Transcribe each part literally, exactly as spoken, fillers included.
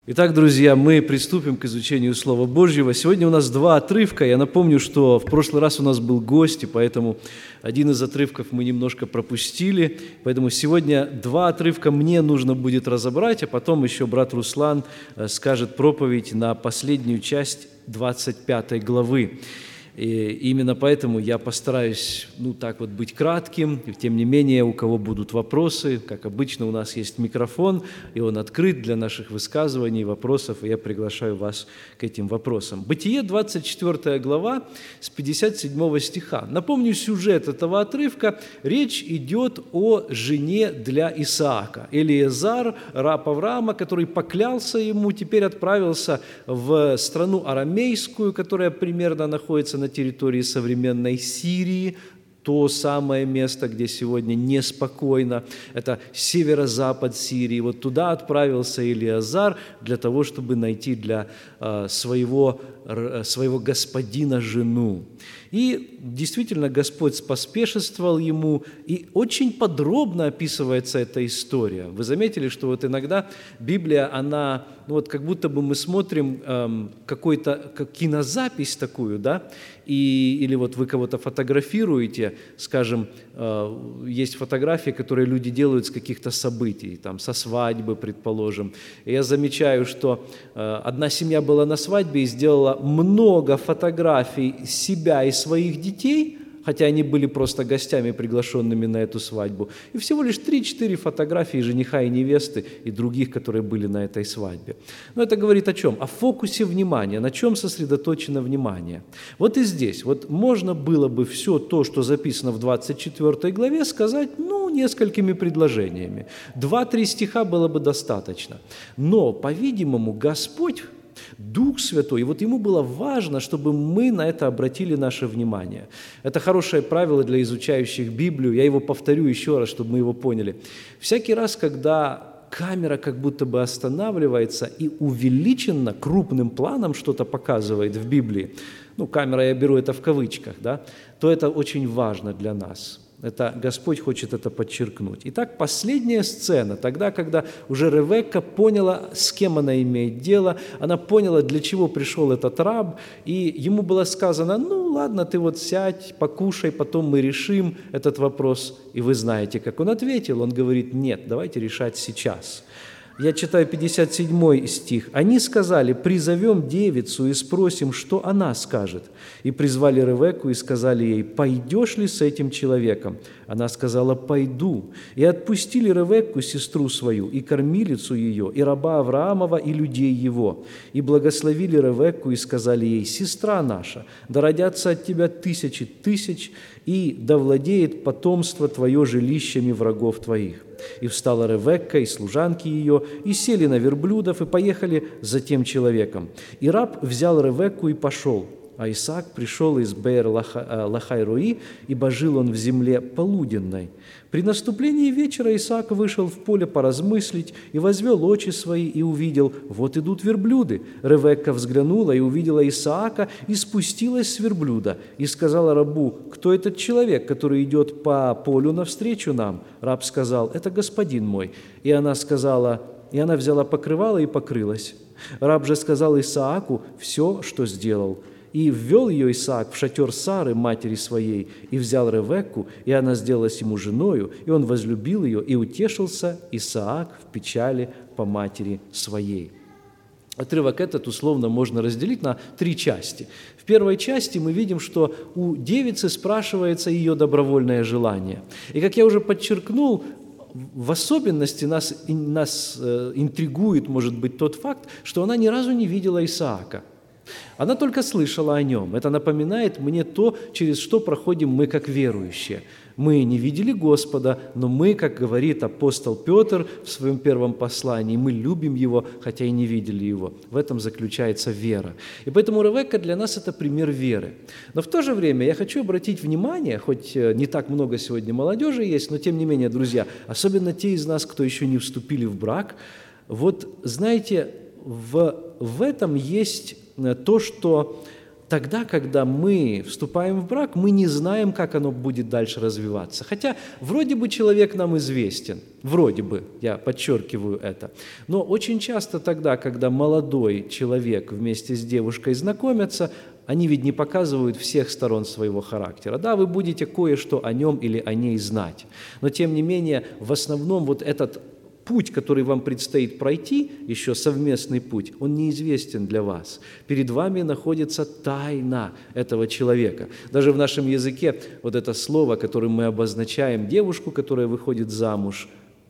Итак, друзья, мы приступим к изучению Слова Божьего. Сегодня у нас два отрывка. Я напомню, что в прошлый раз у нас был гость, и поэтому один из отрывков мы немножко пропустили. Поэтому сегодня два отрывка мне нужно будет разобрать, а потом еще брат Руслан скажет проповедь на последнюю часть двадцать пятой главы. И именно поэтому я постараюсь, ну, так вот быть кратким. И, тем не менее, у кого будут вопросы, как обычно, у нас есть микрофон, и он открыт для наших высказываний, вопросов, и я приглашаю вас к этим вопросам. Бытие, двадцать четвёртая глава, с пятьдесят седьмого стиха. Напомню сюжет этого отрывка. Речь идет о жене для Исаака. Элиезар, раб Авраама, который поклялся ему, теперь отправился в страну арамейскую, которая примерно находится на территории современной Сирии, то самое место, где сегодня неспокойно, это северо-запад Сирии. Вот туда отправился Элиезар для того, чтобы найти для э, своего, э, своего господина жену. И действительно Господь поспешествовал ему, и очень подробно описывается эта история. Вы заметили, что вот иногда Библия, она, ну вот как будто бы мы смотрим эм, какой-то как кинозапись такую, да, и, или вот вы кого-то фотографируете, скажем, э, есть фотографии, которые люди делают с каких-то событий, там, со свадьбы, предположим. И я замечаю, что э, одна семья была на свадьбе и сделала много фотографий себя и своих детей, хотя они были просто гостями, приглашенными на эту свадьбу, и всего лишь три-четыре фотографии жениха и невесты и других, которые были на этой свадьбе. Но это говорит о чем? О фокусе внимания, на чем сосредоточено внимание. Вот и здесь, вот можно было бы все то, что записано в двадцать четвёртой главе, сказать, ну, несколькими предложениями. Два-три стиха было бы достаточно. Но, по-видимому, Господь, Дух Святой, и вот Ему было важно, чтобы мы на это обратили наше внимание. Это хорошее правило для изучающих Библию, я его повторю еще раз, чтобы мы его поняли. Всякий раз, когда камера как будто бы останавливается и увеличенно, крупным планом что-то показывает в Библии, ну, камера, я беру это в кавычках, да, то это очень важно для нас. Это Господь хочет это подчеркнуть. Итак, последняя сцена, тогда, когда уже Ревекка поняла, с кем она имеет дело, она поняла, для чего пришел этот раб, и ему было сказано, ну ладно, ты вот сядь, покушай, потом мы решим этот вопрос. И вы знаете, как он ответил. Он говорит, нет, давайте решать сейчас. Я читаю пятьдесят седьмой стих. «Они сказали, призовем девицу и спросим, что она скажет. И призвали Ревекку и сказали ей, пойдешь ли с этим человеком? Она сказала, пойду. И отпустили Ревекку, сестру свою, и кормилицу ее, и раба Авраамова, и людей его. И благословили Ревекку и сказали ей, сестра наша, да родятся от тебя тысячи тысяч, и да владеет потомство твое жилищами врагов твоих. И встала Ревекка и служанки ее, и сели на верблюдов, и поехали за тем человеком. И раб взял Ревекку и пошел. А Исаак пришел из Беэр-Лахай-Рои, ибо жил он в земле полуденной. При наступлении вечера Исаак вышел в поле поразмыслить, и возвел очи свои, и увидел, вот идут верблюды. Ревекка взглянула и увидела Исаака, и спустилась с верблюда, и сказала рабу, кто этот человек, который идет по полю навстречу нам? Раб сказал, это господин мой. И она сказала, и она взяла покрывало и покрылась. Раб же сказал Исааку все, что сделал. И ввел ее Исаак в шатер Сары, матери своей, и взял Ревекку, и она сделалась ему женою, и он возлюбил ее, и утешился Исаак в печали по матери своей». Отрывок этот условно можно разделить на три части. В первой части мы видим, что у девицы спрашивается ее добровольное желание. И, как я уже подчеркнул, в особенности нас, нас э, интригует, может быть, тот факт, что она ни разу не видела Исаака. Она только слышала о нем. Это напоминает мне то, через что проходим мы как верующие. Мы не видели Господа, но мы, как говорит апостол Петр в своем первом послании, мы любим Его, хотя и не видели Его. В этом заключается вера. И поэтому Ревекка для нас – это пример веры. Но в то же время я хочу обратить внимание, хоть не так много сегодня молодежи есть, но тем не менее, друзья, особенно те из нас, кто еще не вступили в брак, вот знаете, в, в этом есть то, что тогда, когда мы вступаем в брак, мы не знаем, как оно будет дальше развиваться. Хотя вроде бы человек нам известен, вроде бы, я подчеркиваю это. Но очень часто тогда, когда молодой человек вместе с девушкой знакомятся, они ведь не показывают всех сторон своего характера. Да, вы будете кое-что о нем или о ней знать, но тем не менее, в основном вот этот путь, который вам предстоит пройти, еще совместный путь, он неизвестен для вас. Перед вами находится тайна этого человека. Даже в нашем языке вот это слово, которым мы обозначаем девушку, которая выходит замуж,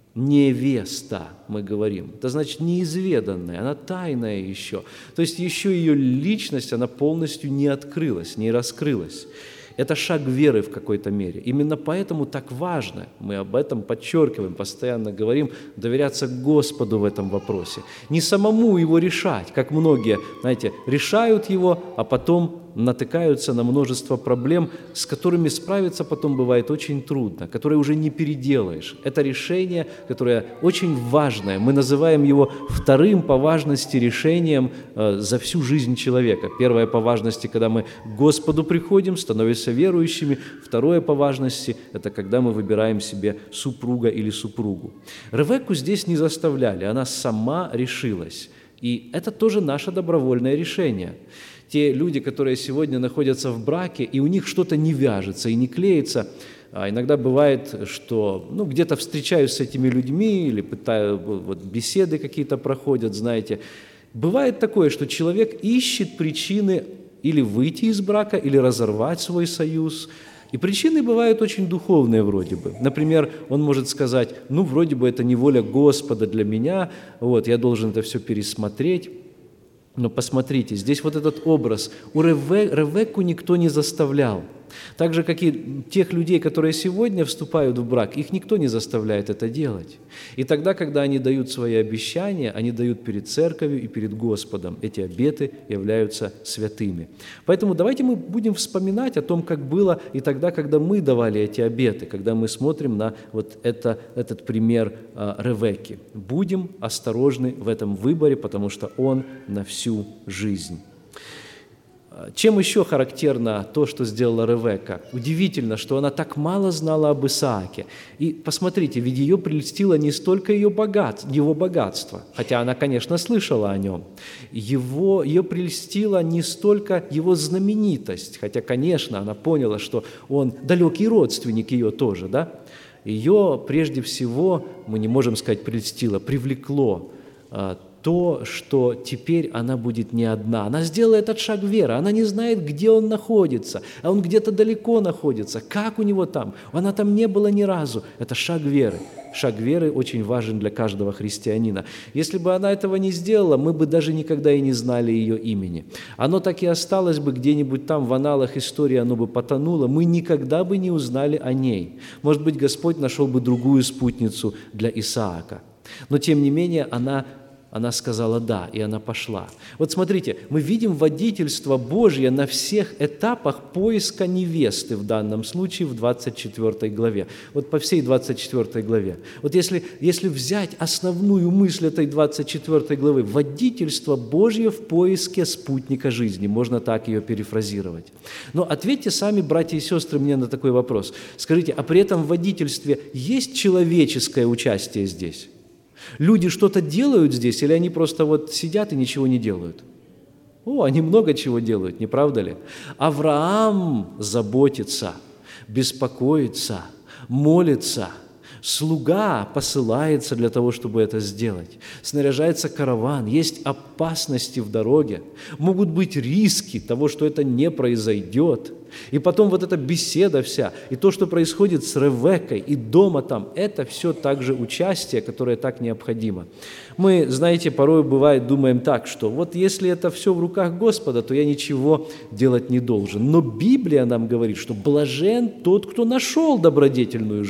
невеста, мы говорим. Это значит неизведанная, она тайная еще. То есть еще ее личность, она полностью не открылась, не раскрылась. Это шаг веры в какой-то мере. Именно поэтому так важно, мы об этом подчеркиваем, постоянно говорим, доверяться Господу в этом вопросе. Не самому его решать, как многие, знаете, решают его, а потом натыкаются на множество проблем, с которыми справиться потом бывает очень трудно, которые уже не переделаешь. Это решение, которое очень важное. Мы называем его вторым по важности решением э, за всю жизнь человека. Первое по важности, когда мы к Господу приходим, становимся верующими. Второе по важности – это когда мы выбираем себе супруга или супругу. Ревекку здесь не заставляли, она сама решилась. И это тоже наше добровольное решение. Те люди, которые сегодня находятся в браке, и у них что-то не вяжется и не клеится, а иногда бывает, что ну, где-то встречаюсь с этими людьми или пытаю, вот, беседы какие-то проходят, знаете. Бывает такое, что человек ищет причины или выйти из брака, или разорвать свой союз. И причины бывают очень духовные вроде бы. Например, он может сказать, ну, вроде бы это не воля Господа для меня, вот, я должен это все пересмотреть. Но посмотрите, здесь вот этот образ. У Реве, Ревекку никто не заставлял. Так же, как и тех людей, которые сегодня вступают в брак, их никто не заставляет это делать. И тогда, когда они дают свои обещания, они дают перед церковью и перед Господом. Эти обеты являются святыми. Поэтому давайте мы будем вспоминать о том, как было и тогда, когда мы давали эти обеты, когда мы смотрим на вот это, этот пример э, Ревекки. Будем осторожны в этом выборе, потому что он на всю жизнь. Чем еще характерно то, что сделала Ревекка? Удивительно, что она так мало знала об Исааке. И посмотрите, ведь ее прельстило не столько ее, богат, его богатство, хотя она, конечно, слышала о нем. Его, ее прельстила не столько его знаменитость, хотя, конечно, она поняла, что он далекий родственник ее тоже, да? Ее, прежде всего, мы не можем сказать прельстило, привлекло то, что теперь она будет не одна. Она сделала этот шаг веры. Она не знает, где он находится, а он где-то далеко находится. Как у него там? Она там не была ни разу. Это шаг веры. Шаг веры очень важен для каждого христианина. Если бы она этого не сделала, мы бы даже никогда и не знали ее имени. Оно так и осталось бы где-нибудь там в аналах истории, оно бы потонуло. Мы никогда бы не узнали о ней. Может быть, Господь нашел бы другую спутницу для Исаака. Но, тем не менее, она Она сказала «да», и она пошла. Вот смотрите, мы видим водительство Божье на всех этапах поиска невесты в данном случае в двадцать четвёртой главе. Вот по всей двадцать четвёртой главе. Вот если, если взять основную мысль этой двадцать четвёртой главы, водительство Божье в поиске спутника жизни, можно так ее перефразировать. Но ответьте сами, братья и сестры, мне на такой вопрос. Скажите, а при этом в водительстве есть человеческое участие здесь? Люди что-то делают здесь, или они просто вот сидят и ничего не делают? О, они много чего делают, не правда ли? Авраам заботится, беспокоится, молится. Слуга посылается для того, чтобы это сделать. Снаряжается караван, есть опасности в дороге, могут быть риски того, что это не произойдет. И потом вот эта беседа вся, и то, что происходит с Ревеккой, и дома там, это все также участие, которое так необходимо. Мы, знаете, порой бывает думаем так, что вот если это все в руках Господа, то я ничего делать не должен. Но Библия нам говорит, что блажен тот, кто нашел добродетельную жену.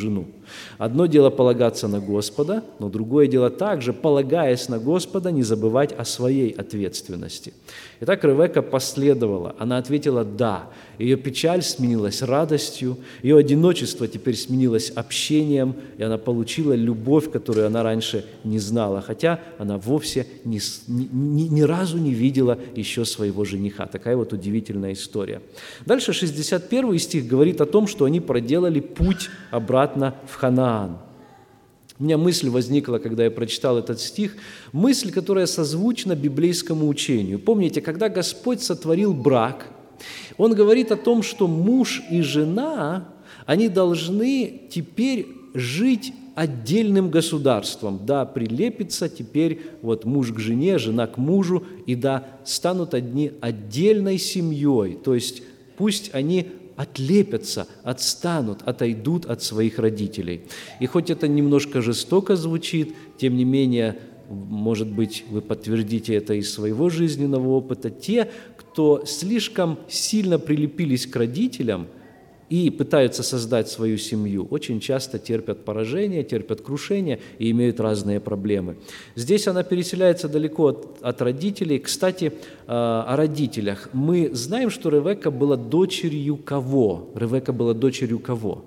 Одно дело полагаться на Господа, но другое дело также, полагаясь на Господа, не забывать о своей ответственности. Итак, Ревекка последовала, она ответила «да». Ее печаль сменилась радостью, ее одиночество теперь сменилось общением, и она получила любовь, которую она раньше не знала, хотя она вовсе ни, ни, ни разу не видела еще своего жениха. Такая вот удивительная история. Дальше шестьдесят первый стих говорит о том, что они проделали путь обратно в Ханаан. У меня мысль возникла, когда я прочитал этот стих, мысль, которая созвучна библейскому учению. Помните, когда Господь сотворил брак, Он говорит о том, что муж и жена, они должны теперь жить отдельным государством. Да, прилепится теперь вот муж к жене, жена к мужу, и да, станут одни отдельной семьей, то есть пусть они отлепятся, отстанут, отойдут от своих родителей. И хоть это немножко жестоко звучит, тем не менее, может быть, вы подтвердите это из своего жизненного опыта, те, кто слишком сильно прилепились к родителям и пытаются создать свою семью, очень часто терпят поражение, терпят крушение и имеют разные проблемы. Здесь она переселяется далеко от, от родителей. Кстати, о родителях. Мы знаем, что Ревекка была дочерью кого? Ревекка была дочерью кого?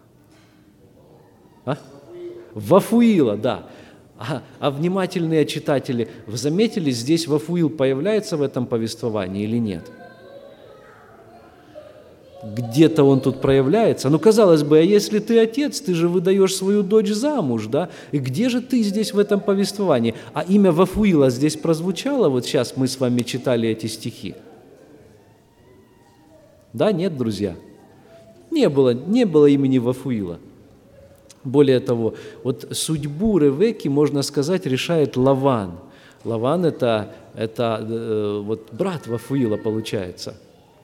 А? Вафуила, да. А, а внимательные читатели, вы заметили, здесь Вафуил появляется в этом повествовании или нет? Где-то он тут проявляется. Ну, казалось бы, а если ты отец, ты же выдаешь свою дочь замуж, да? И где же ты здесь в этом повествовании? А имя Вафуила здесь прозвучало? Вот сейчас мы с вами читали эти стихи. Да, нет, друзья? Не было, не было имени Вафуила. Более того, вот судьбу Ревекки, можно сказать, решает Лаван. Лаван – это, это э, вот брат Вафуила, получается.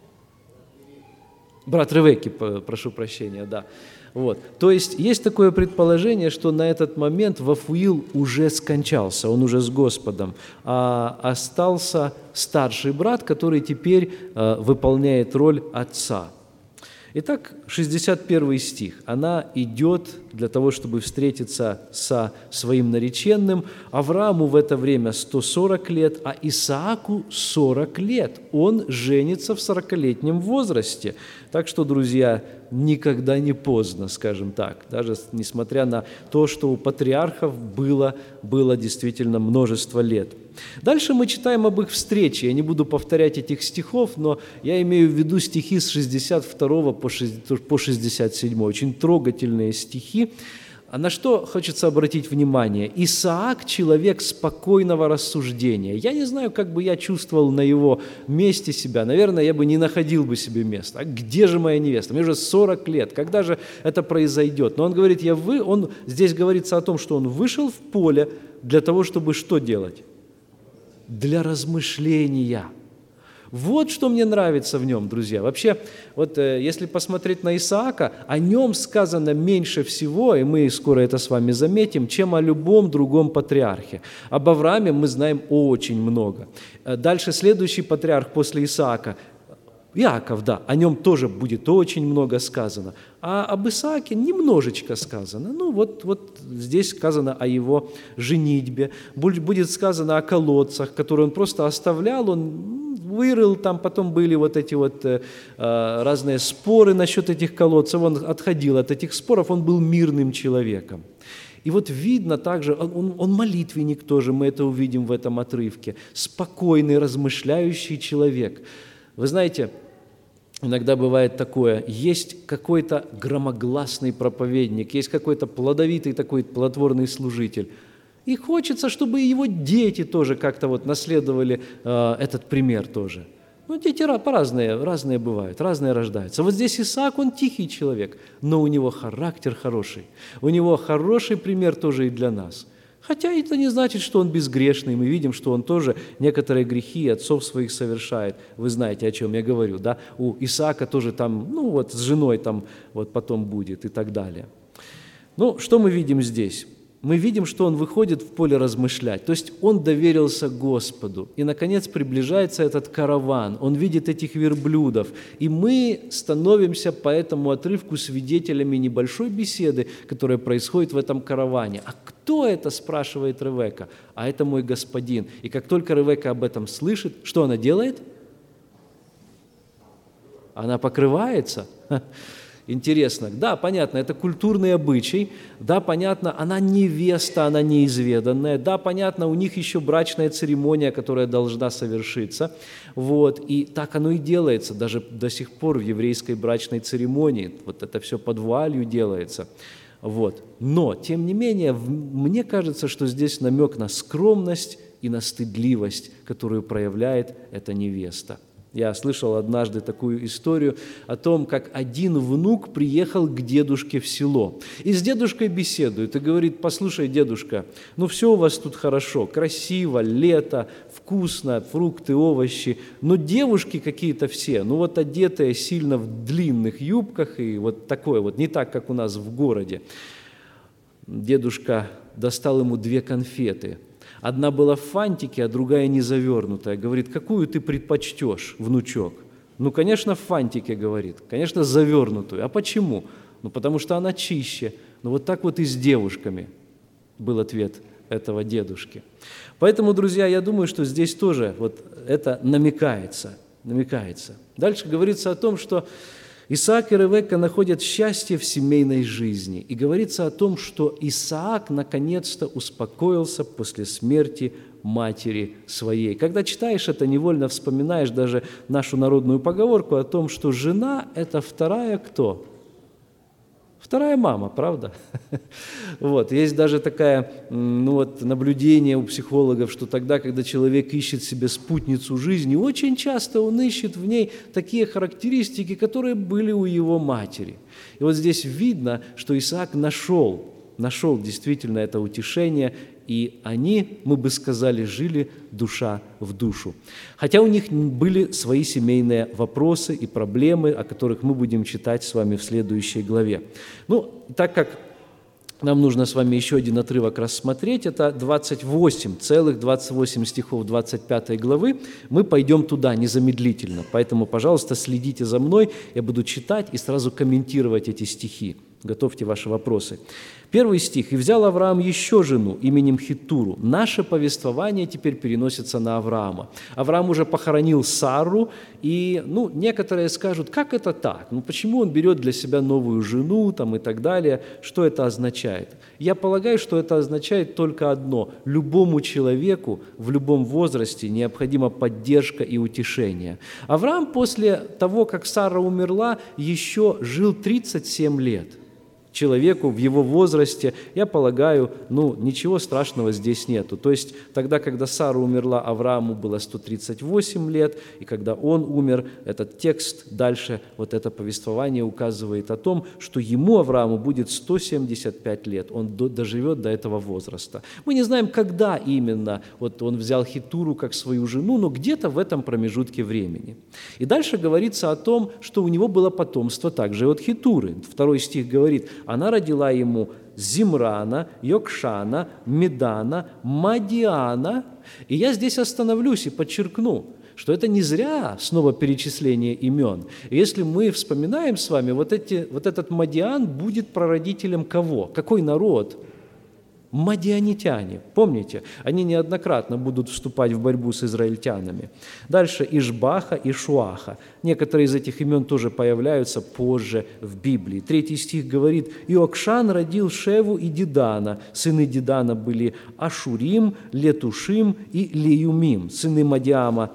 Брат Ревекки, прошу прощения, да. Вот. То есть есть такое предположение, что на этот момент Вафуил уже скончался, он уже с Господом, а остался старший брат, который теперь э, выполняет роль отца. Итак, шестьдесят первый стих. Она идет для того, чтобы встретиться со своим нареченным. Аврааму в это время сто сорок лет, а Исааку сорок лет. Он женится в сорокалетнем возрасте. Так что, друзья, никогда не поздно, скажем так, даже несмотря на то, что у патриархов было, было действительно множество лет. Дальше мы читаем об их встрече. Я не буду повторять этих стихов, но я имею в виду стихи с шестьдесят второго по шестьдесят седьмой. Очень трогательные стихи. А на что хочется обратить внимание? Исаак – человек спокойного рассуждения. Я не знаю, как бы я чувствовал на его месте себя. Наверное, я бы не находил бы себе места. А где же моя невеста? Мне уже сорок лет. Когда же это произойдет? Но он говорит, я вы... он... здесь говорится о том, что он вышел в поле для того, чтобы что делать? Для размышления. Вот что мне нравится в нем, друзья. Вообще, вот если посмотреть на Исаака, о нем сказано меньше всего, и мы скоро это с вами заметим, чем о любом другом патриархе. Об Аврааме мы знаем очень много. Дальше следующий патриарх после Исаака – Иаков, да, о нем тоже будет очень много сказано. А об Исааке немножечко сказано. Ну, вот, вот здесь сказано о его женитьбе. Будет сказано о колодцах, которые он просто оставлял, он вырыл, там потом были вот эти вот э, разные споры насчет этих колодцев, он отходил от этих споров, он был мирным человеком. И вот видно также, он, он молитвенник тоже, мы это увидим в этом отрывке, спокойный, размышляющий человек. Вы знаете, иногда бывает такое, есть какой-то громогласный проповедник, есть какой-то плодовитый такой плодотворный служитель, и хочется, чтобы его дети тоже как-то вот наследовали э, этот пример тоже. Ну, дети по-разные, разные бывают, разные рождаются. Вот здесь Исаак, он тихий человек, но у него характер хороший, у него хороший пример тоже и для нас. Хотя это не значит, что он безгрешный. Мы видим, что он тоже некоторые грехи отцов своих совершает. Вы знаете, о чем я говорю, да? У Исаака тоже там, ну вот с женой там вот потом будет и так далее. Ну, что мы видим здесь? мы видим, что он выходит в поле размышлять. То есть он доверился Господу. И, наконец, приближается этот караван. Он видит этих верблюдов. И мы становимся по этому отрывку свидетелями небольшой беседы, которая происходит в этом караване. А кто это, спрашивает Ревекка? А это мой господин. И как только Ревекка об этом слышит, что она делает? Она покрывается. Интересно. Да, понятно, это культурный обычай. Да, понятно, она невеста, она неизведанная. Да, понятно, у них еще брачная церемония, которая должна совершиться. Вот. И так оно и делается, даже до сих пор в еврейской брачной церемонии. Вот это все под вуалью делается. Вот. Но, тем не менее, мне кажется, что здесь намек на скромность и на стыдливость, которую проявляет эта невеста. Я слышал однажды такую историю о том, как один внук приехал к дедушке в село. И с дедушкой беседует и говорит: послушай, дедушка, ну все у вас тут хорошо, красиво, лето, вкусно, фрукты, овощи, но девушки какие-то все, ну вот одетые сильно в длинных юбках и вот такое вот, не так, как у нас в городе. Дедушка достал ему две конфеты. Одна была в фантике, а другая не завернутая. Говорит: какую ты предпочтешь, внучок? Ну, конечно, в фантике, говорит. Конечно, завернутую. А почему? Ну, потому что она чище. Ну, вот так вот и с девушками был ответ этого дедушки. Поэтому, друзья, я думаю, что здесь тоже вот это намекается. намекается. Дальше говорится о том, что Исаак и Ревекка находят счастье в семейной жизни. И говорится о том, что Исаак наконец-то успокоился после смерти матери своей. Когда читаешь это, невольно вспоминаешь даже нашу народную поговорку о том, что жена – это вторая кто? Вторая мама, правда? Вот. Есть даже такое ну вот, наблюдение у психологов, что тогда, когда человек ищет себе спутницу жизни, очень часто он ищет в ней такие характеристики, которые были у его матери. И вот здесь видно, что Исаак нашел, нашел действительно это утешение, и они, мы бы сказали, жили душа в душу. Хотя у них были свои семейные вопросы и проблемы, о которых мы будем читать с вами в следующей главе. Ну, так как нам нужно с вами еще один отрывок рассмотреть, это двадцать восемь, целых двадцать восемь стихов двадцать пятой главы, мы пойдем туда незамедлительно. Поэтому, пожалуйста, следите за мной, я буду читать и сразу комментировать эти стихи. Готовьте ваши вопросы. Первый стих. «И взял Авраам еще жену именем Хиттуру». Наше повествование теперь переносится на Авраама. Авраам уже похоронил Сарру, и ну, некоторые скажут, как это так? Ну, почему он берет для себя новую жену там, и так далее? Что это означает? Я полагаю, что это означает только одно. Любому человеку в любом возрасте необходима поддержка и утешение. Авраам после того, как Сара умерла, еще жил тридцать семь лет. Человеку в его возрасте, я полагаю, ну, ничего страшного здесь нету. То есть тогда, когда Сара умерла, Аврааму было сто тридцать восемь лет, и когда он умер, этот текст дальше, вот это повествование указывает о том, что ему, Аврааму, будет сто семьдесят пять лет, он доживет до этого возраста. Мы не знаем, когда именно вот он взял Хиттуру как свою жену, но где-то в этом промежутке времени. И дальше говорится о том, что у него было потомство также от Хиттуры. Второй стих говорит: она родила ему Зимрана, Йокшана, Медана, Мадиана. И я здесь остановлюсь и подчеркну, что это не зря снова перечисление имен. И если мы вспоминаем с вами, вот, эти, вот этот Мадиан будет прародителем кого? Какой народ? Мадианитяне, помните? Они неоднократно будут вступать в борьбу с израильтянами. Дальше Ишбаха и Шуаха. Некоторые из этих имен тоже появляются позже в Библии. Третий стих говорит: «Иокшан родил Шеву и Дидана. Сыны Дидана были Ашурим, Летушим и Леюмим. Сыны Мадиама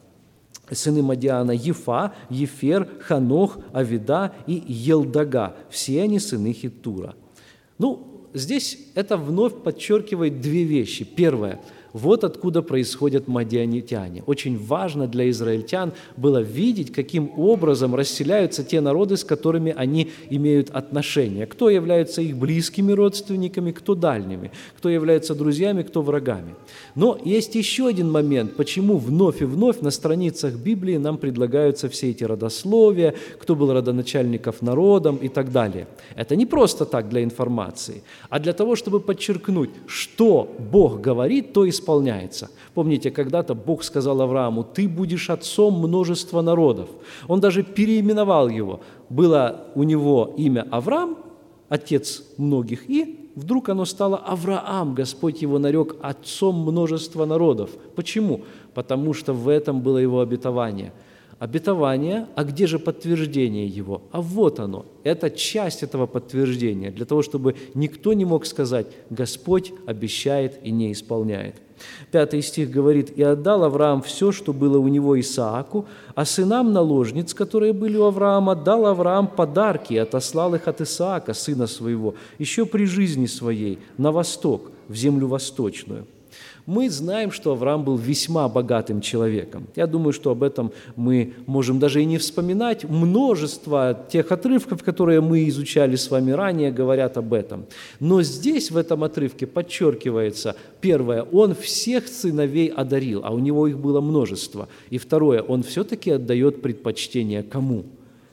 Сыны Мадиана – Ефа, Ефер, Ханох, Авида и Елдага. Все они сыны Хиттура». Ну, здесь это вновь подчеркивает две вещи. Первое. Вот откуда происходят мадианитяне. Очень важно для израильтян было видеть, каким образом расселяются те народы, с которыми они имеют отношения. Кто является их близкими родственниками, кто дальними, кто является друзьями, кто врагами. Но есть еще один момент, почему вновь и вновь на страницах Библии нам предлагаются все эти родословия, кто был родоначальников народом и так далее. Это не просто так для информации, а для того, чтобы подчеркнуть, что Бог говорит, то исполняется. Помните, когда-то Бог сказал Аврааму: «Ты будешь отцом множества народов». Он даже переименовал его. Было у него имя Авраам, отец многих, и вдруг оно стало Авраам. Господь его нарек отцом множества народов. Почему? Потому что в этом было его обетование. Обетование, а где же подтверждение его? А вот оно. Это часть этого подтверждения, для того, чтобы никто не мог сказать: «Господь обещает и не исполняет». Пятый стих говорит: «И отдал Авраам все, что было у него Исааку, а сынам наложниц, которые были у Авраама, дал Авраам подарки и отослал их от Исаака, сына своего, еще при жизни своей, на восток, в землю восточную». Мы знаем, что Авраам был весьма богатым человеком. Я думаю, что об этом мы можем даже и не вспоминать. Множество тех отрывков, которые мы изучали с вами ранее, говорят об этом. Но здесь, в этом отрывке, подчеркивается, первое, он всех сыновей одарил, а у него их было множество. И второе, он все-таки отдает предпочтение кому?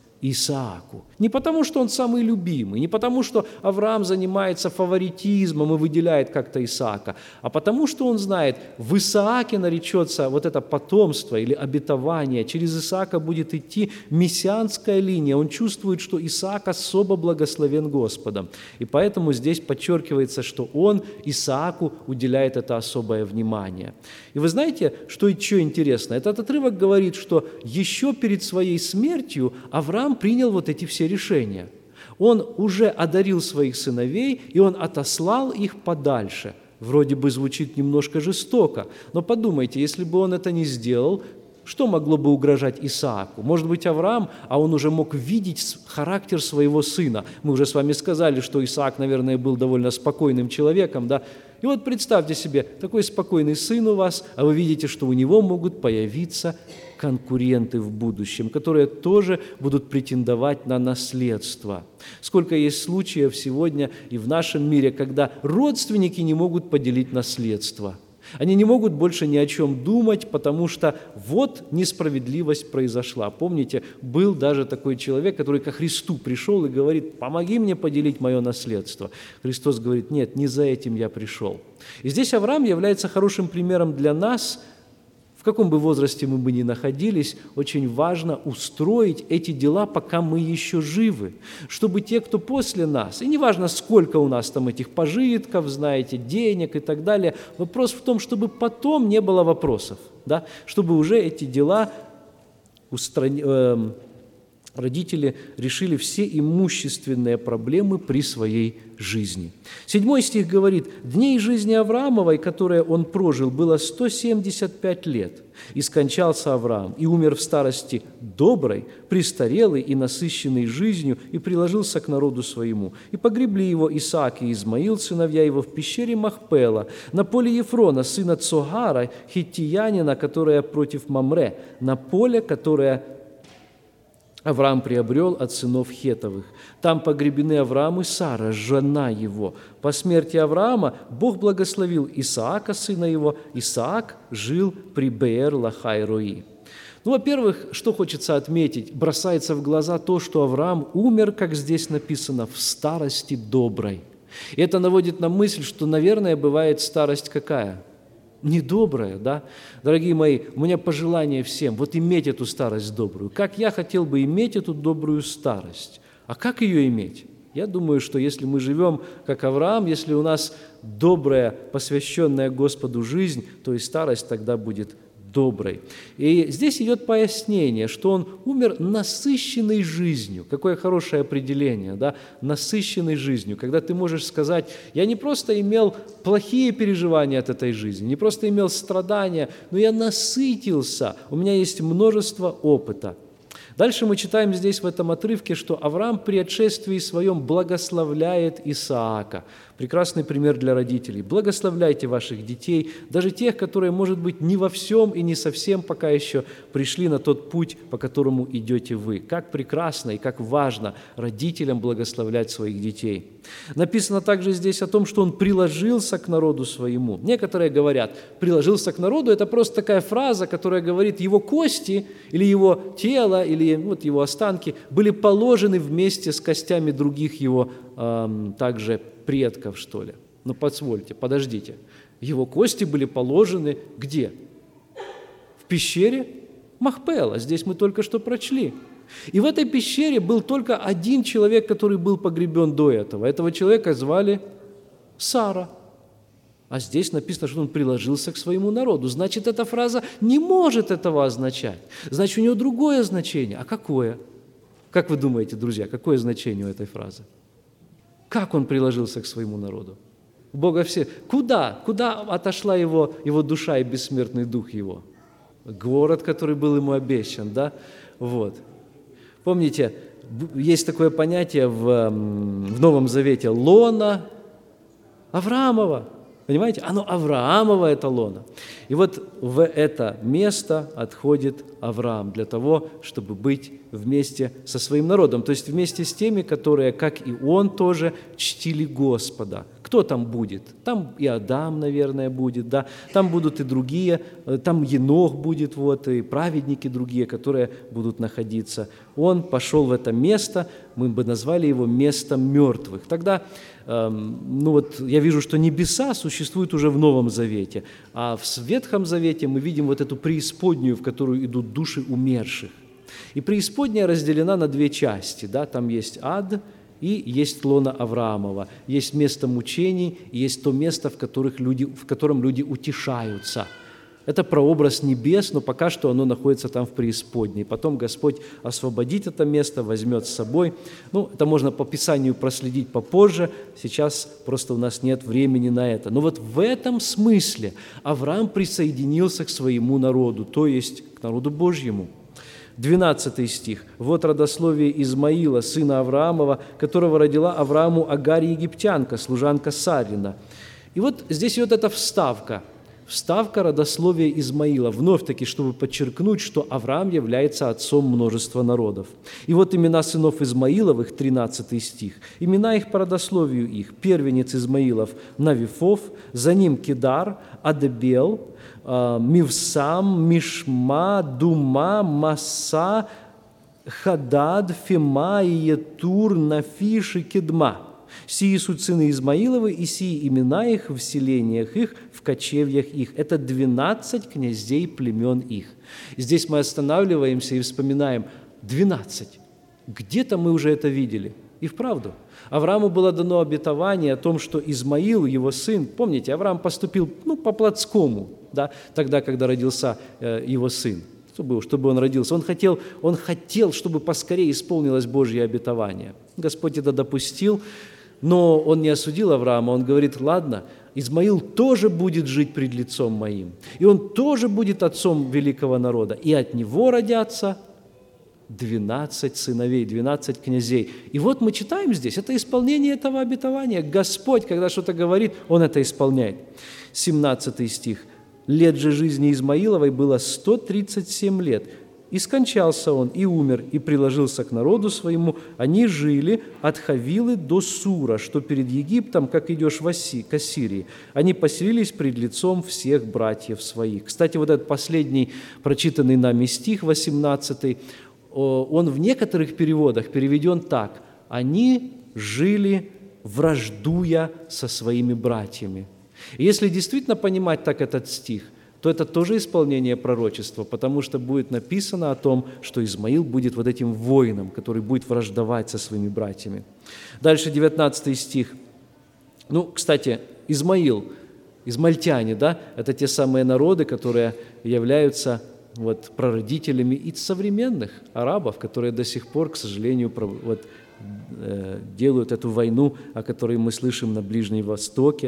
Исааку. Не потому, что он самый любимый, не потому, что Авраам занимается фаворитизмом и выделяет как-то Исаака, а потому, что он знает, в Исааке наречется вот это потомство или обетование, через Исаака будет идти мессианская линия, он чувствует, что Исаак особо благословен Господом. И поэтому здесь подчеркивается, что он Исааку уделяет это особое внимание. И вы знаете, что еще интересно? Этот отрывок говорит, что еще перед своей смертью Авраам принял вот эти все решения. Он уже одарил своих сыновей, и он отослал их подальше. Вроде бы звучит немножко жестоко, но подумайте, если бы он это не сделал, что могло бы угрожать Исааку? Может быть, Авраам, а он уже мог видеть характер своего сына. Мы уже с вами сказали, что Исаак, наверное, был довольно спокойным человеком, да? И вот представьте себе, такой спокойный сын у вас, а вы видите, что у него могут появиться конкуренты в будущем, которые тоже будут претендовать на наследство. Сколько есть случаев сегодня и в нашем мире, когда родственники не могут поделить наследство. Они не могут больше ни о чем думать, потому что вот несправедливость произошла. Помните, был даже такой человек, который ко Христу пришел и говорит: «Помоги мне поделить мое наследство». Христос говорит: «Нет, не за этим я пришел». И здесь Авраам является хорошим примером для нас. В каком бы возрасте мы бы ни находились, очень важно устроить эти дела, пока мы еще живы, чтобы те, кто после нас, и неважно, сколько у нас там этих пожитков, знаете, денег и так далее, вопрос в том, чтобы потом не было вопросов, да? Чтобы уже эти дела устрани... э, родители решили все имущественные проблемы при своей жизни. Седьмой стих говорит: «Дней жизни Авраамовой, которые он прожил, было сто семьдесят пять лет, и скончался Авраам, и умер в старости доброй, престарелый и насыщенный жизнью, и приложился к народу своему. И погребли его Исаак и Измаил, сыновья его, в пещере Махпела, на поле Ефрона, сына Цогара, хиттиянина, которое против Мамре, на поле, которое Авраам приобрел от сынов Хетовых. Там погребены Авраам и Сара, жена его. По смерти Авраама Бог благословил Исаака, сына его. Исаак жил при Беэр-Лахай-Рои». Ну, во-первых, что хочется отметить, бросается в глаза то, что Авраам умер, как здесь написано, в старости доброй. И это наводит на мысль, что, наверное, бывает старость какая? Недобрая, да? Дорогие мои, у меня пожелание всем, вот иметь эту старость добрую. Как я хотел бы иметь эту добрую старость? А как ее иметь? Я думаю, что если мы живем, как Авраам, если у нас добрая, посвященная Господу жизнь, то и старость тогда будет доброй. И здесь идет пояснение, что он умер насыщенной жизнью. Какое хорошее определение, да? Насыщенной жизнью. Когда ты можешь сказать: я не просто имел плохие переживания от этой жизни, не просто имел страдания, но я насытился, у меня есть множество опыта. Дальше мы читаем здесь в этом отрывке, что Авраам при отшествии своем благословляет Исаака. Прекрасный пример для родителей. Благословляйте ваших детей, даже тех, которые, может быть, не во всем и не совсем пока еще пришли на тот путь, по которому идете вы. Как прекрасно и как важно родителям благословлять своих детей. Написано также здесь о том, что он приложился к народу своему. Некоторые говорят, приложился к народу – это просто такая фраза, которая говорит, его кости или его тело, или вот его останки были положены вместе с костями других его эм, также предков, что ли. Но позвольте, подождите. Его кости были положены где? В пещере Махпела. Здесь мы только что прочли. И в этой пещере был только один человек, который был погребен до этого. Этого человека звали Сара. А здесь написано, что он приложился к своему народу. Значит, эта фраза не может этого означать. Значит, у нее другое значение. А какое? Как вы думаете, друзья, какое значение у этой фразы? Как он приложился к своему народу? У Бога все. Куда? Куда отошла его, его душа и бессмертный дух его? Город, который был ему обещан, да? Вот. Помните, есть такое понятие в, в Новом Завете – лона Авраамова. Понимаете? Оно Авраамова – это лона. И вот в это место отходит Авраам для того, чтобы быть вместе со своим народом, то есть вместе с теми, которые, как и он тоже, чтили Господа. Кто там будет? Там и Адам, наверное, будет, да? Там будут и другие, там Енох будет, вот, и праведники другие, которые будут находиться. Он пошел в это место, мы бы назвали его местом мертвых. Тогда, эм, ну вот, я вижу, что небеса существуют уже в Новом Завете, а в Ветхом Завете мы видим вот эту преисподнюю, в которую идут души умерших. И преисподняя разделена на две части, да? Там есть ад и есть лона Авраамова, есть место мучений, и есть то место, в, которых люди, в котором люди утешаются. Это прообраз небес, но пока что оно находится там в преисподней. Потом Господь освободит это место, возьмет с собой. Ну, это можно по Писанию проследить попозже, сейчас просто у нас нет времени на это. Но вот в этом смысле Авраам присоединился к своему народу, то есть к народу Божьему. двенадцатый стих. «Вот родословие Измаила, сына Авраамова, которого родила Аврааму Агарь египтянка, служанка Сарина». И вот здесь вот эта вставка. Вставка родословия Измаила, вновь-таки, чтобы подчеркнуть, что Авраам является отцом множества народов. И вот имена сынов Измаиловых, тринадцатый стих. Имена их по родословию их. Первенец Измаилов – Навифов, за ним Кедар, Адебел, Мивсам, Мишма, Дума, Маса, Хадад, Фема, Иетур, Нафиш и Кедма. Сии суть сыны Измаиловы, и сии имена их в селениях их, в кочевьях их. Это двенадцать князей племен их. И здесь мы останавливаемся и вспоминаем двенадцать. Где-то мы уже это видели. И вправду. Аврааму было дано обетование о том, что Измаил, его сын, помните, Авраам поступил ну, по-плотскому, да, тогда, когда родился э, его сын, чтобы, чтобы он родился. Он хотел, он хотел, чтобы поскорее исполнилось Божье обетование. Господь это допустил, но он не осудил Авраама, он говорит, ладно, Измаил тоже будет жить пред лицом моим, и он тоже будет отцом великого народа, и от него родятся двенадцать сыновей, двенадцать князей. И вот мы читаем здесь, это исполнение этого обетования. Господь, когда что-то говорит, Он это исполняет. семнадцатый стих. «Лет же жизни Измаиловой было сто тридцать семь лет, и скончался он, и умер, и приложился к народу своему. Они жили от Хавилы до Сура, что перед Египтом, как идешь в Аси, к Ассирии. Они поселились пред лицом всех братьев своих». Кстати, вот этот последний прочитанный нами стих, восемнадцатый, он в некоторых переводах переведен так: «Они жили, враждуя со своими братьями». И если действительно понимать так этот стих, то это тоже исполнение пророчества, потому что будет написано о том, что Измаил будет вот этим воином, который будет враждовать со своими братьями. Дальше девятнадцатый стих. Ну, кстати, Измаил, измальтяне, да, это те самые народы, которые являются вот, прародителями и современных арабов, которые до сих пор, к сожалению, вот, э, делают эту войну, о которой мы слышим на Ближнем Востоке,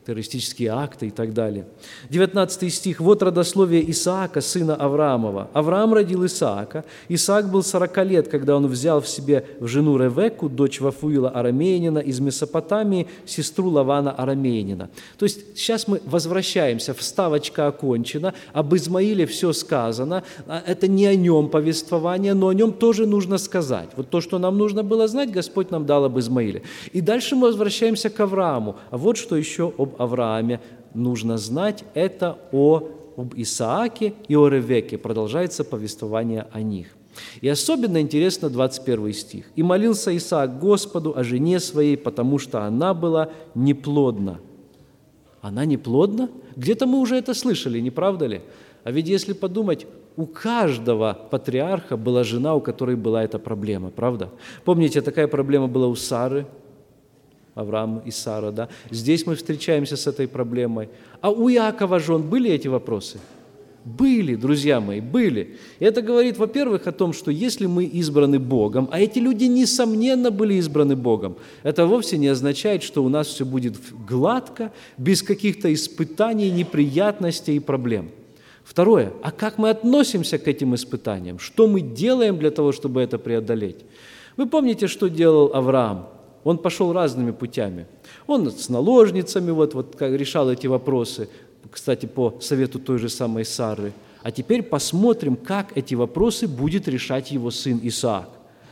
террористические акты и так далее. девятнадцатый стих. «Вот родословие Исаака, сына Авраамова. Авраам родил Исаака. Исаак был сорока лет, когда он взял в себе в жену Ревекку, дочь Вафуила арамеянина из Месопотамии, сестру Лавана арамеянина». То есть сейчас мы возвращаемся, вставочка окончена, об Измаиле все сказано. Это не о нем повествование, но о нем тоже нужно сказать. Вот то, что нам нужно было знать, Господь нам дал об Измаиле. И дальше мы возвращаемся к Аврааму. А вот что еще об Аврааме нужно знать, это о, об Исааке и о Ревекке. Продолжается повествование о них. И особенно интересно двадцать первый стих. «И молился Исаак Господу о жене своей, потому что она была неплодна». Она неплодна? Где-то мы уже это слышали, не правда ли? А ведь если подумать, у каждого патриарха была жена, у которой была эта проблема, правда? Помните, такая проблема была у Сары, Авраам и Сара, да? Здесь мы встречаемся с этой проблемой. А у Иакова жен были эти вопросы? Были, друзья мои, были. И это говорит, во-первых, о том, что если мы избраны Богом, а эти люди, несомненно, были избраны Богом, это вовсе не означает, что у нас все будет гладко, без каких-то испытаний, неприятностей и проблем. Второе, а как мы относимся к этим испытаниям? Что мы делаем для того, чтобы это преодолеть? Вы помните, что делал Авраам? Он пошел разными путями. Он с наложницами вот, вот, решал эти вопросы, кстати, по совету той же самой Сары. А теперь посмотрим, как эти вопросы будет решать его сын Исаак.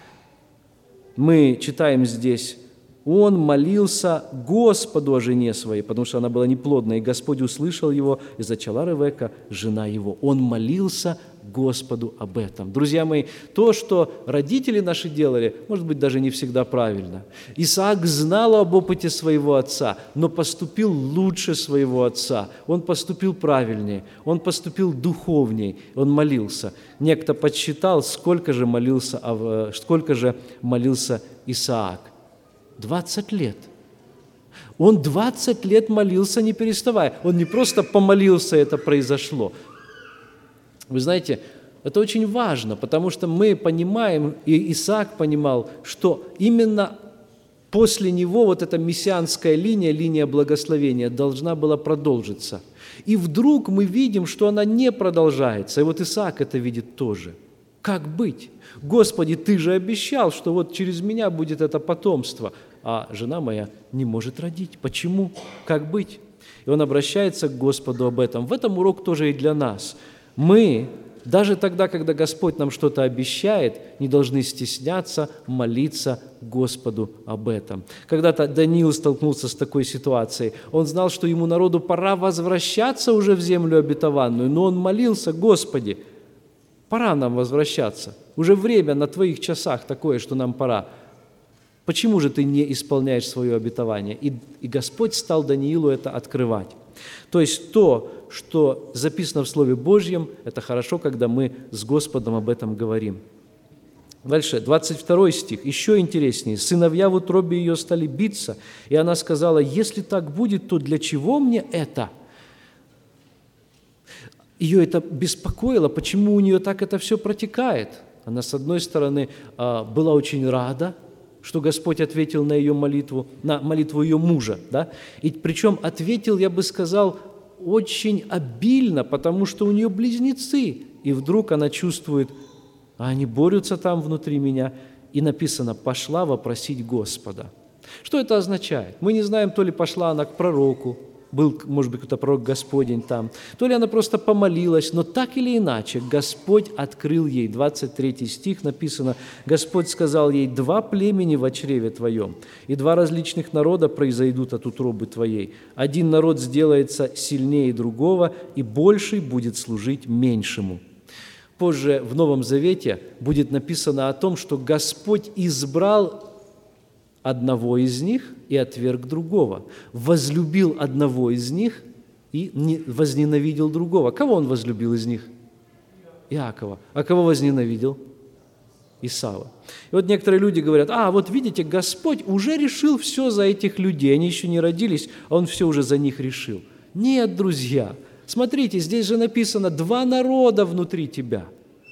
Мы читаем здесь: «Он молился Господу о жене своей, потому что она была неплодна, и Господь услышал его, и зачала Ревекка, жена его». Он молился Господу об этом. Друзья мои, то, что родители наши делали, может быть, даже не всегда правильно. Исаак знал об опыте своего отца, но поступил лучше своего отца. Он поступил правильнее, он поступил духовнее, он молился. Некто подсчитал, сколько же молился, сколько же молился Исаак. двадцать лет. Он двадцать лет молился, не переставая. Он не просто помолился, это произошло. Вы знаете, это очень важно, потому что мы понимаем, и Исаак понимал, что именно после него вот эта мессианская линия, линия благословения должна была продолжиться. И вдруг мы видим, что она не продолжается. И вот Исаак это видит тоже. Как быть? Господи, Ты же обещал, что вот через меня будет это потомство, а жена моя не может родить. Почему? Как быть? И он обращается к Господу об этом. В этом урок тоже и для нас. Мы, даже тогда, когда Господь нам что-то обещает, не должны стесняться молиться Господу об этом. Когда-то Даниил столкнулся с такой ситуацией. Он знал, что ему, народу, пора возвращаться уже в землю обетованную, но он молился: Господи, пора нам возвращаться. Уже время на Твоих часах такое, что нам пора. Почему же ты не исполняешь свое обетование? И, и Господь стал Даниилу это открывать. То есть то, что записано в Слове Божьем, это хорошо, когда мы с Господом об этом говорим. Дальше, двадцать второй стих, еще интереснее. «Сыновья в утробе ее стали биться, и она сказала: если так будет, то для чего мне это?» Ее это беспокоило, почему у нее так это все протекает. Она, с одной стороны, была очень рада, что Господь ответил на ее молитву, на молитву ее мужа, да? И причем ответил, я бы сказал, очень обильно, потому что у нее близнецы. И вдруг она чувствует, а они борются там внутри меня. И написано: «пошла вопросить Господа». Что это означает? Мы не знаем, то ли пошла она к пророку, был, может быть, какой-то пророк Господень там, то ли она просто помолилась, но так или иначе Господь открыл ей, двадцать третий стих написано: «Господь сказал ей: два племени во чреве твоем, и два различных народа произойдут от утробы твоей. Один народ сделается сильнее другого, и больший будет служить меньшему». Позже в Новом Завете будет написано о том, что Господь избрал одного из них и отверг другого, возлюбил одного из них и возненавидел другого. Кого Он возлюбил из них? Иакова. А кого возненавидел? Исава. И вот некоторые люди говорят: а, вот видите, Господь уже решил все за этих людей, они еще не родились, а Он все уже за них решил. Нет, друзья, смотрите, здесь же написано: два народа внутри тебя.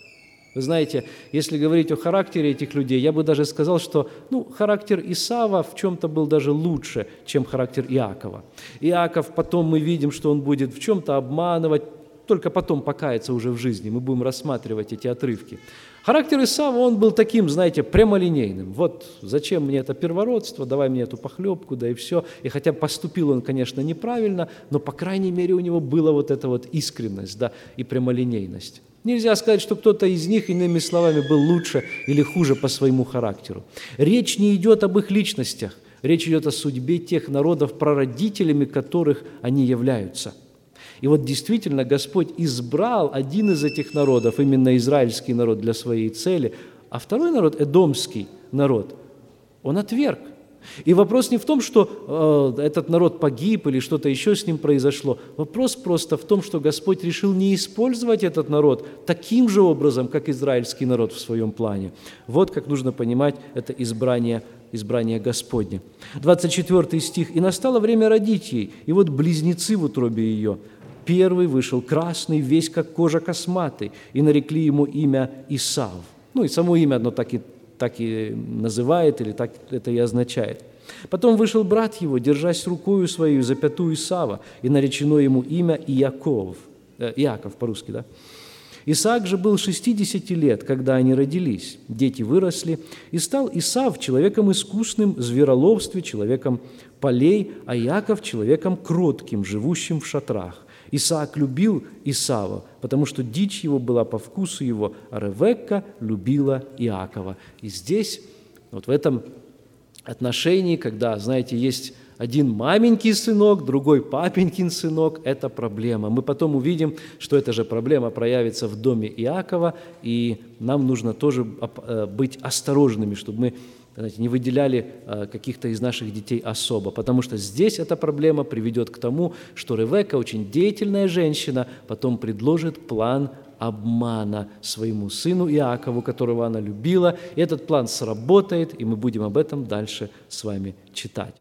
Вы знаете, если говорить о характере этих людей, я бы даже сказал, что ну, характер Исава в чем-то был даже лучше, чем характер Иакова. Иаков, потом мы видим, что он будет в чем-то обманывать, только потом покаяться уже в жизни. Мы будем рассматривать эти отрывки. Характер Исава, он был таким, знаете, прямолинейным. Вот зачем мне это первородство, давай мне эту похлебку, да и все. И хотя поступил он, конечно, неправильно, но, по крайней мере, у него была вот эта вот искренность, да, и прямолинейность. Нельзя сказать, что кто-то из них, иными словами, был лучше или хуже по своему характеру. Речь не идет об их личностях, речь идет о судьбе тех народов, прародителями которых они являются. И вот действительно Господь избрал один из этих народов, именно израильский народ, для своей цели, а второй народ, эдомский народ, он отверг. И вопрос не в том, что э, этот народ погиб или что-то еще с ним произошло. Вопрос просто в том, что Господь решил не использовать этот народ таким же образом, как израильский народ в своем плане. Вот как нужно понимать это избрание, избрание Господне. двадцать четвёртый стих. «И настало время родить ей, и вот близнецы в утробе ее. Первый вышел красный, весь как кожа косматый, и нарекли ему имя Исав». Ну и само имя одно так и так и называет, или так это и означает. Потом вышел брат его, держась рукою свою за пяту Исава, и наречено ему имя Иаков, э, Иаков по-русски, да? Исаак же был шестидесяти лет, когда они родились, дети выросли, и стал Исав человеком искусным в звероловстве, человеком полей, а Иаков человеком кротким, живущим в шатрах. Исаак любил Исава, потому что дичь его была по вкусу его, а Ревекка любила Иакова. И здесь, вот в этом отношении, когда, знаете, есть один маменький сынок, другой папенькин сынок, это проблема. Мы потом увидим, что эта же проблема проявится в доме Иакова, и нам нужно тоже быть осторожными, чтобы мы, знаете, не выделяли каких-то из наших детей особо, потому что здесь эта проблема приведет к тому, что Ревекка, очень деятельная женщина, потом предложит план обмана своему сыну Иакову, которого она любила, и этот план сработает, и мы будем об этом дальше с вами читать.